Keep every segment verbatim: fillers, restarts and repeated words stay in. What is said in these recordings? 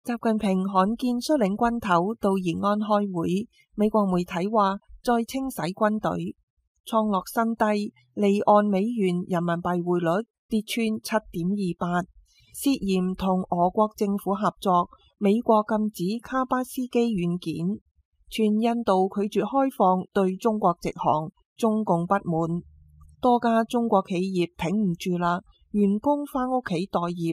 習近平罕見率領軍頭到延安開會，美國媒體話再清洗軍隊，創落新低，離岸美元人民幣匯率跌穿七點二八，涉嫌同俄國政府合作，美國禁止卡巴斯基軟件，全印度拒絕開放對中國直航，中共不滿，多家中國企業挺唔住啦，員工返屋企待業。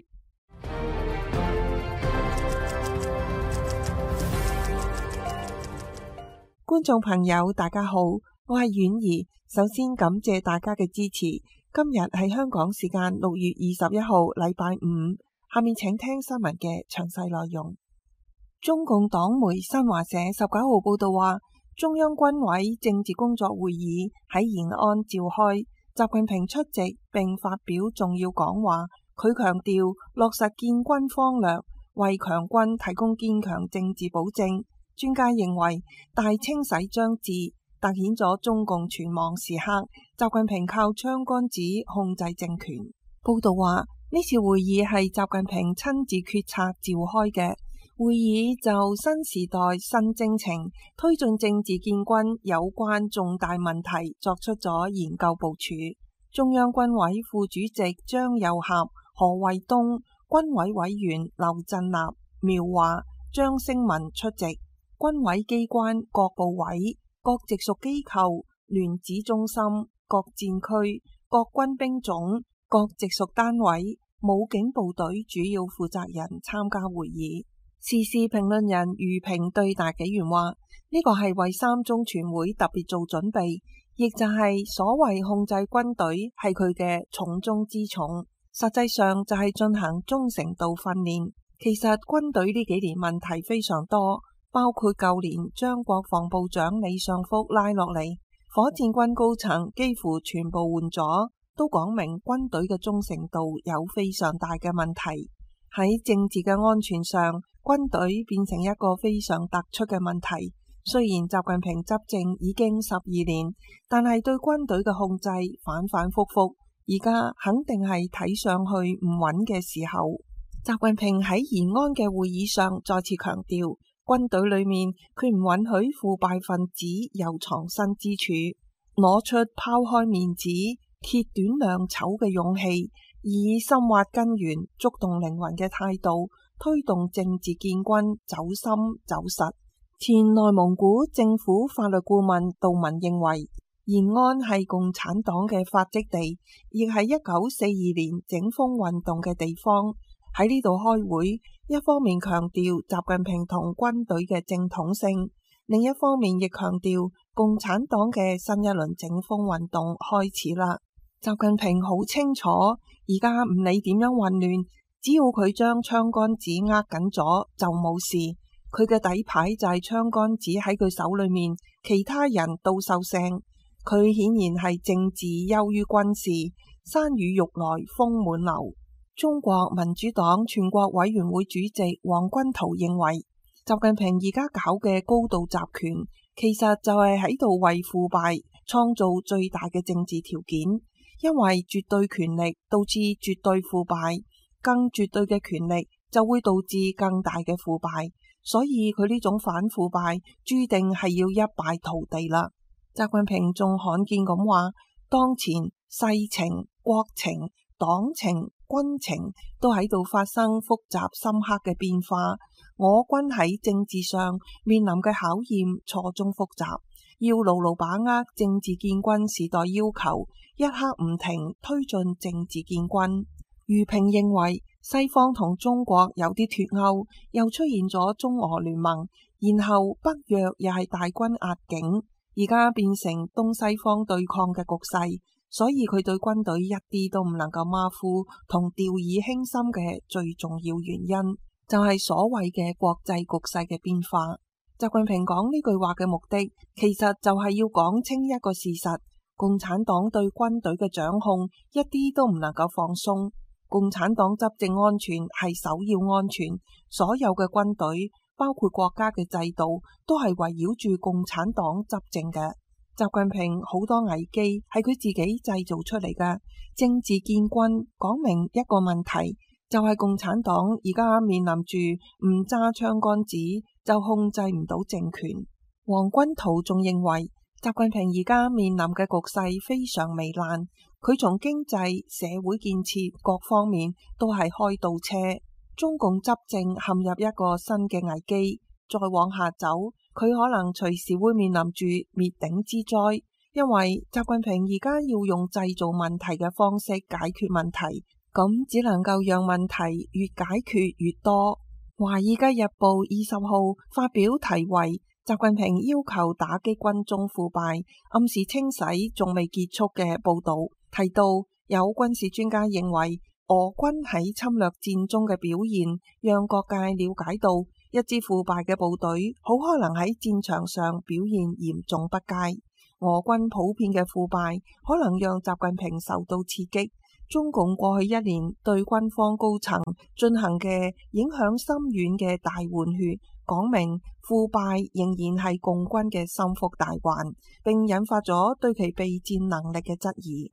觀眾朋友大家好，我係婉兒，首先感謝大家嘅支持。今日係香港時間六月二十一號禮拜五，下面請聽新聞嘅詳細內容。中共黨媒新華社十九號報道話，中央軍委政治工作會議喺延安召開，習近平出席並發表重要講話。佢強調落實建軍方略，為強軍提供堅強政治保證。專家認為大清洗將至，凸顯咗中共存亡時刻，習近平靠槍桿子控制政權。報道話呢次會議係習近平親自決策召開嘅，會議就新時代新征程推進政治建軍有關重大問題作出咗研究部署。中央軍委副主席張又俠、何衛東、軍委委員劉振立、苗華、張聲民出席。軍委機關各部委、各直屬機構、聯指中心、各戰區、各軍兵種、各直屬單位、武警部隊主要負責人參加會議。時事評論人余平對大紀元話：呢個係為三中全會特別做準備，亦就係所謂控制軍隊係佢嘅重中之重，實際上就係進行忠誠度訓練。其實軍隊呢幾年問題非常多。包括舊年將國防部長李尚福拉落嚟，火箭軍高層幾乎全部換咗，都講明軍隊嘅忠誠度有非常大嘅問題。喺政治嘅安全上，軍隊變成一個非常突出嘅問題。雖然習近平執政已經十二年，但係對軍隊嘅控制反反复复，而家肯定係睇上去唔穩嘅時候。習近平喺延安嘅會議上再次強調，軍隊裏面佢唔允許腐敗分子有藏身之處，攞出拋開面子、揭短兩醜嘅勇氣，以深挖根源、觸動靈魂嘅態度，推動政治建軍走深走實。前內蒙古政府法律顧問杜文認為，延安係共產黨嘅發跡地，亦係一九四二年整風運動嘅地方。喺呢度開會，一方面強調習近平同軍隊嘅正統性，另一方面亦強調共產黨嘅新一輪整風運動開始啦。習近平好清楚，而家唔理點樣混亂，只要佢將槍桿子握緊咗就冇事。佢嘅底牌就係槍桿子喺佢手裏面，其他人都收聲。佢顯然係政治優於軍事，山雨欲來風滿樓。中國民主黨全國委員會主席王軍濤認為，習近平而家搞嘅高度集權，其實就係喺度為腐敗創造最大嘅政治條件，因為絕對權力導致絕對腐敗，更絕對嘅權力就會導致更大嘅腐敗，所以佢呢種反腐敗注定係要一敗塗地啦。習近平仲罕見咁話，當前世情、國情、黨情、軍情都喺度發生複雜深刻嘅變化，我軍喺政治上面臨嘅考驗錯綜複雜，要牢牢把握政治建軍時代要求，一刻唔停推進政治建軍。余平認為，西方同中國有啲脫鈎，又出現咗中俄聯盟，然後北約又係大軍壓境，而家變成東西方對抗嘅局勢。所以佢對軍隊一啲都唔能夠馬虎同掉以輕心嘅最重要原因，就係所謂嘅國際局勢嘅變化。習近平講呢句話嘅目的，其實就係要講清一個事實：共產黨對軍隊嘅掌控一啲都唔能夠放鬆。共產黨執政安全係首要安全，所有嘅軍隊，包括國家嘅制度，都係圍繞住共產黨執政嘅。習近平好多危機係佢自己製造出嚟嘅，政治建軍講明一個問題， 就係共產黨而家面臨住唔揸槍桿子就控制唔到政權。黃君濤仲認為，習近平而家面臨嘅局勢非常糜爛，佢從經濟、社會建設各方面都係開倒車，中共執政陷入一個新嘅危機，再往下走，佢可能隨時會面臨住滅頂之災。因為習近平而家要用製造問題嘅方式解決問題，咁只能夠讓問題越解決越多。華爾街日報二十號發表題為習近平要求打擊軍中腐敗，暗示清洗仲未結束嘅報道，提到有軍事專家認為，俄軍喺侵略戰中嘅表現，讓各界了解到一支腐敗嘅部隊好可能喺戰場上表現嚴重不佳。俄軍普遍嘅腐敗可能讓習近平受到刺激。中共過去一年對軍方高層進行嘅影響深遠嘅大換血，講明腐敗仍然係共軍嘅心腹大患，並引發咗對其備戰能力嘅質疑。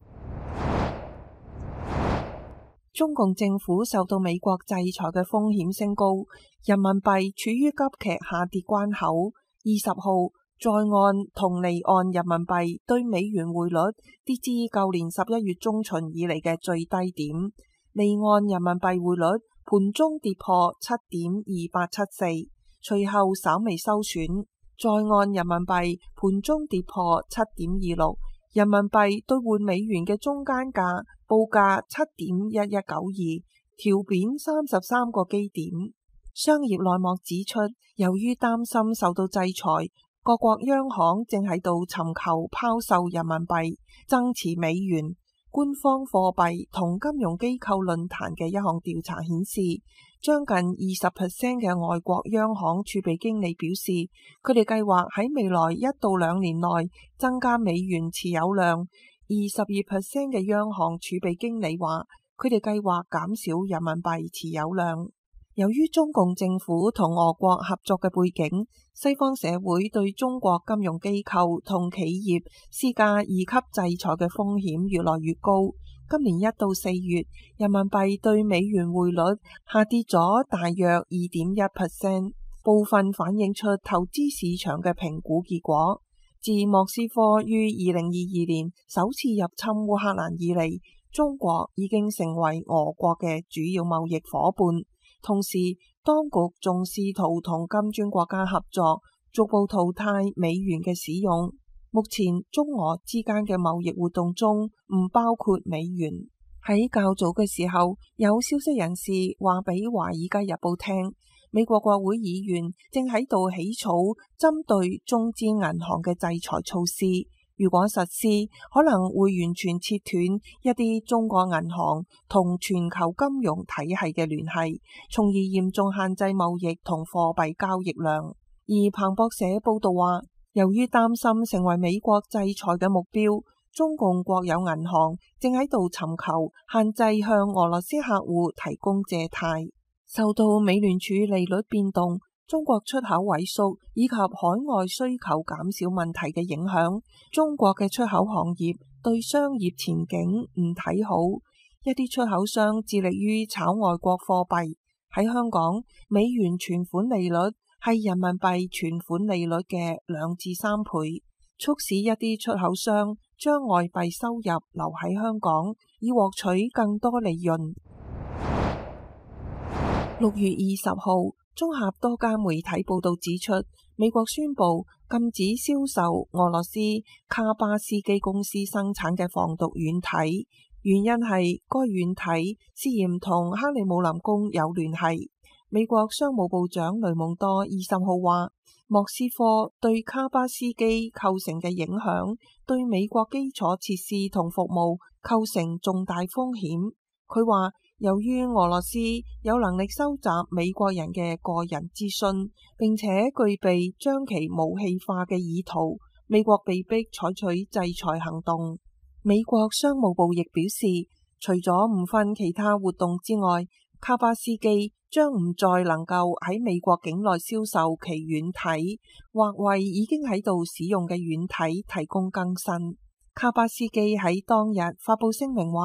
中共政府受到美國制裁嘅風險升高，人民幣處於急劇下跌關口。二十號，在岸同離岸人民幣對美元匯率跌至舊年十一月中旬以嚟嘅最低點，離岸人民幣匯率盤中跌破七點二八七四，隨後稍微收損。在岸人民幣盤中跌破七點二六，人民幣兌換美元嘅中間價報價七點一一九二，調貶三十三個基點。商業內幕指出，由於擔心受到制裁，各國央行正喺度尋求拋售人民幣，增持美元。官方貨幣同金融機構論壇嘅一項調查顯示，將近二十 percent 嘅外國央行儲備經理表示，佢哋計劃喺未來一到兩年內增加美元持有量。二十二 percent 嘅央行儲備經理話，佢哋計劃減少人民幣持有量。由於中共政府同俄國合作嘅背景，西方社會對中國金融機構同企業施加二級制裁嘅風險越來越高。今年一到四月，人民幣對美元匯率下跌咗大約二點一 percent， 部分反映出投資市場嘅評估結果。自莫斯科於二零二二年首次入侵烏克蘭以嚟，中國已經成為俄國嘅主要貿易夥伴。同時，當局仲試圖同金磚國家合作，逐步淘汰美元嘅使用。目前，中俄之間嘅貿易活動中唔包括美元。喺較早嘅時候，有消息人士話俾《華爾街日報》聽，美國國會議員正喺度起草針對中資銀行嘅制裁措施。如果實施，可能會完全切斷一啲中國銀行同全球金融體系嘅聯繫，從而嚴重限制貿易同貨幣交易量。而彭博社報道話，由於擔心成為美國制裁嘅目標，中共國有銀行正喺度尋求限制向俄羅斯客戶提供借貸。受到美聯儲利率變動、中國出口萎縮以及海外需求減少問題嘅影響，中國嘅出口行業對商業前景唔睇好。一啲出口商致力於炒外國貨幣。喺香港，美元存款利率係人民幣存款利率嘅兩至三倍，促使一啲出口商將外幣收入留喺香港，以獲取更多利潤。六月二十號，綜合多家媒體報道指出，美國宣布禁止銷售俄羅斯卡巴斯基公司生產嘅防毒軟體，原因係該軟體涉嫌同克里姆林宮有聯繫。美國商務部長雷蒙多二十號話，莫斯科對卡巴斯基構成嘅影響，對美國基礎設施同服務構成重大風險。佢話，由於俄羅斯有能力收集美國人嘅個人資訊，並且具備將其武器化嘅意圖，美國被迫採取制裁行動。美國商務部亦表示，除咗唔分其他活動之外，卡巴斯基將唔再能夠喺美國境內銷售其軟體，或為已經喺度使用嘅軟體提供更新。卡巴斯基喺當日發佈聲明話，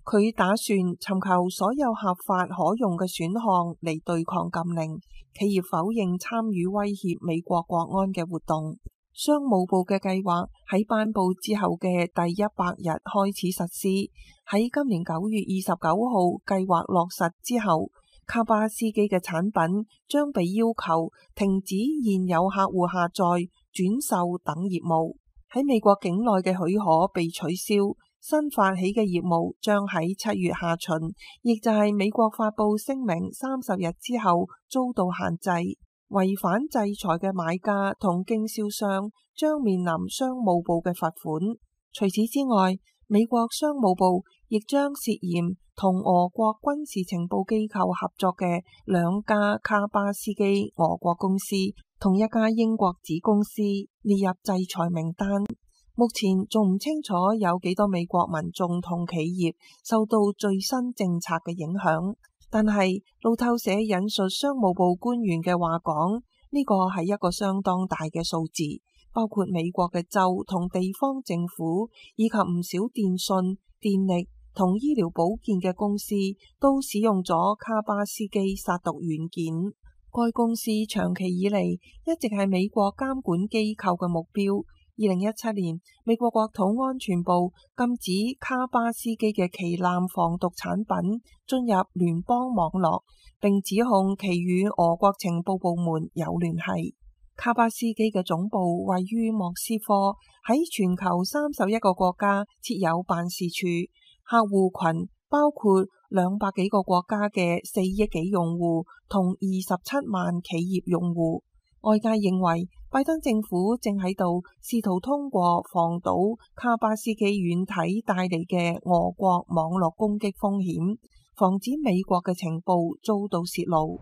佢打算尋求所有合法可用嘅選項嚟對抗禁令。企業否認參與威脅美國國安嘅活動。商務部嘅計劃喺頒布之後嘅第一百日開始實施。喺今年九月二十九號計劃落實之後，卡巴斯基嘅產品將被要求停止現有客戶下載、轉售等業務。喺美國境內嘅許可被取消，新發起嘅業務將喺七月下旬，亦就係美國發布聲明三十日之後遭到限制。違反制裁嘅買家同經銷商將面臨商務部嘅罰款。除此之外，美國商務部亦將涉嫌同俄國軍事情報機構合作嘅兩家卡巴斯基俄國公司同一家英國子公司列入制裁名單。目前仲唔清楚有幾多美國民眾同企業受到最新政策嘅影響。但係路透社引述商務部官員嘅話講，呢個係一個相當大嘅數字，包括美國嘅州同地方政府以及唔少電信、電力同醫療保健嘅公司都使用咗卡巴斯基殺毒軟件。該公司長期以嚟一直係美國監管機構嘅目標。二零一七年，美國國土安全部禁止卡巴斯基嘅旗艦防毒產品進入聯邦網絡，並指控其與俄國情報部門有聯繫。卡巴斯基嘅總部位於莫斯科，喺全球三十一個國家設有辦事處，客戶群包括兩百幾個國家嘅四億幾用戶同二十七萬企業用戶。外界認為，拜登政府正喺度試圖通過防堵卡巴斯基軟體帶嚟嘅俄國網絡攻擊風險，防止美國嘅情報遭到洩露。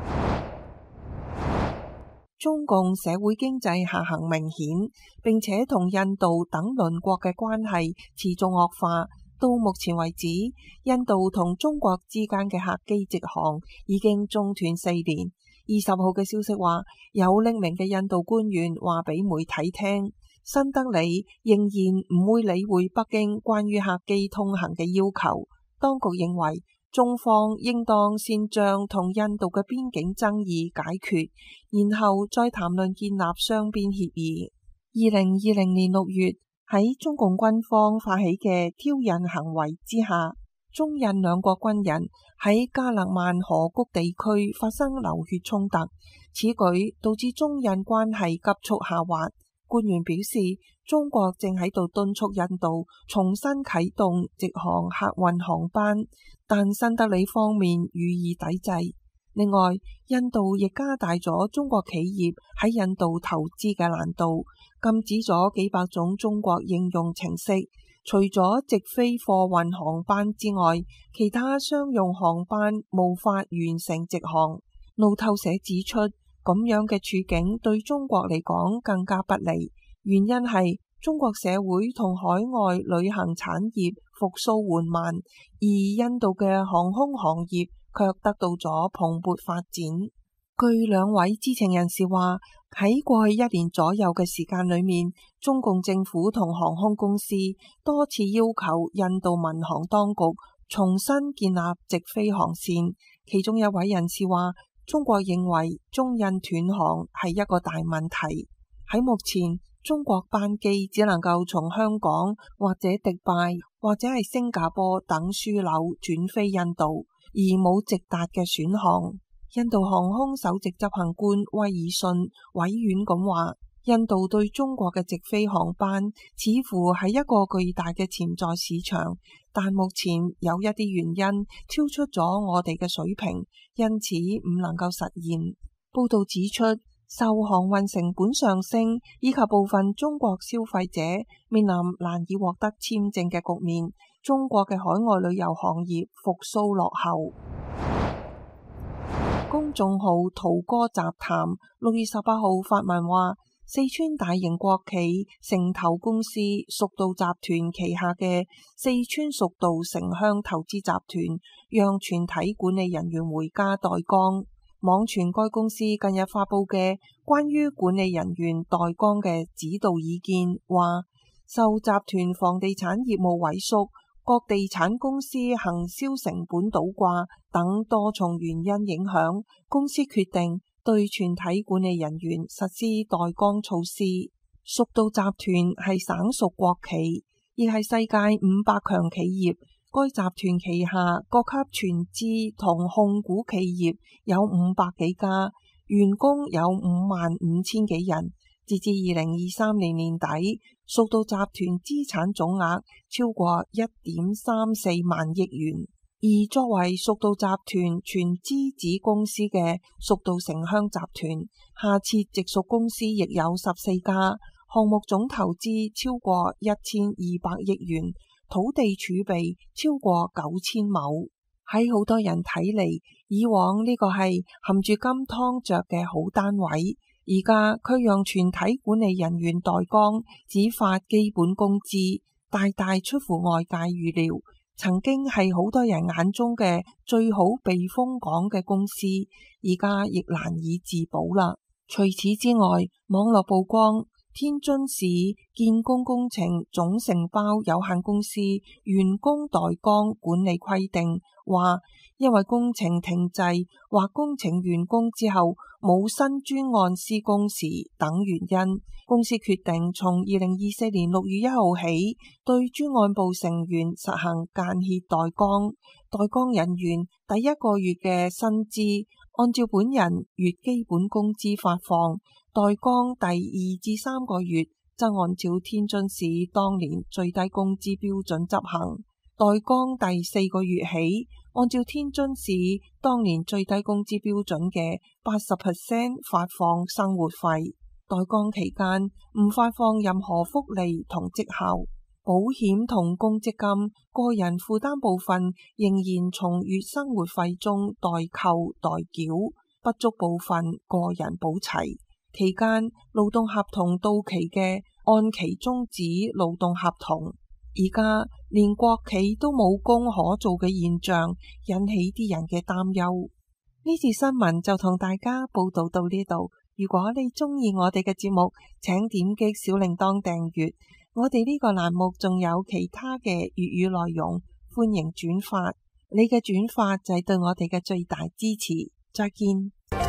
中共社會經濟下行明顯，並且同印度等鄰國嘅關係持續惡化。到目前為止，印度同中國之間嘅客機直航已經中斷四年。二十號嘅消息話，有匿名嘅印度官員話俾媒體聽，新德里仍然唔會理會北京關於客機通行嘅要求。當局認為，中方應當先將同印度嘅邊境爭議解決，然後再談論建立雙邊協議。二零二零年六月，喺中共軍方發起嘅挑釁行為之下，中印兩國軍人喺加勒萬河谷地區發生流血衝突，此舉導致中印關係急速下滑。官員表示，中國正喺度敦促印度重新啟動直航客運航班，但新德里方面予以抵制。另外，印度亦加大咗中國企業喺印度投資嘅難度，禁止咗幾百種中國應用程式。除咗直飛貨運航班之外，其他商用航班無法完成直航。路透社指出，咁樣嘅處境對中國嚟講更加不利，原因係中國社會同海外旅行產業復甦緩慢，而印度嘅航空行業卻得到咗蓬勃發展。據兩位知情人士話，喺過去一年左右嘅時間裏面，中共政府同航空公司多次要求印度民航當局重新建立直飛航線。其中一位人士話，中國認為中印斷航係一個大問題。喺目前，中國班機只能夠從香港或者迪拜或者係新加坡等樞紐轉飛印度，而冇直達嘅選項。印度航空首席執行官威爾遜委婉咁話，印度對中國嘅直飛航班似乎係一個巨大嘅潛在市場，但目前有一啲原因超出咗我哋嘅水平，因此唔能夠實現。報道指出，受航運成本上升以及部分中國消費者面臨難以獲得簽證嘅局面，中國嘅海外旅遊行業復甦落後。公眾號濤哥雜談六月十八號發文話，四川大型國企城投公司蜀道集團旗下嘅四川蜀道城鄉投資集團讓全體管理人員回家待崗。網傳該公司近日發佈嘅關於管理人員待崗嘅指導意見，話受集團房地產業務萎縮、 各地產公司行銷成本倒掛等多重原因影響，公司決定對全體管理人員實施代崗措施。蜀道集團係省屬國企，亦係世界五百強企業。該集團旗下各級全資同控股企業有五百幾家，員工有五萬五千幾人。截至二零二三年年底，蜀道集團資產總額超過一點三四萬億元。而作為蜀道集團全資子公司嘅蜀道城鄉集團，下設直屬公司亦有十四家，項目總投資超過一千二百億元，土地儲備超過九千畝。喺好多人睇嚟，以往呢個係含住金湯着嘅好單位，而家卻讓全體管理人員代崗，只發基本工資，大大出乎外界預料。曾經係好多人眼中嘅最好避風港嘅公司，而家亦難以自保啦。除此之外，網絡曝光天津市建工工程總承包有限公司員工代崗管理規定，話因為工程停滯或工程完工之後冇新專案施工時等原因，公司決定從二零二四年六月一號起對專案部成員實行間歇代崗。代崗人員第一個月嘅薪資按照本人月基本工資發放，代崗第二至三個月則按照天津市當年最低工資標準執行。代崗第四個月起，按照天津市當年最低工資標準嘅八十 percent 發放生活費。代崗期間唔發放任何福利同績效，保險同公積金個人負擔部分仍然從月生活費中代扣代繳，不足部分個人補齊。期間勞動合同到期嘅按期終止勞動合同。而家連國企都冇工可做嘅現象，引起啲人嘅擔憂。呢次新聞就同大家報道到呢度。如果你中意我哋嘅節目，請點擊小鈴鐺訂閱。我哋呢個欄目仲有其他嘅粵語內容，歡迎轉發。你嘅轉發就係對我哋嘅最大支持。再見。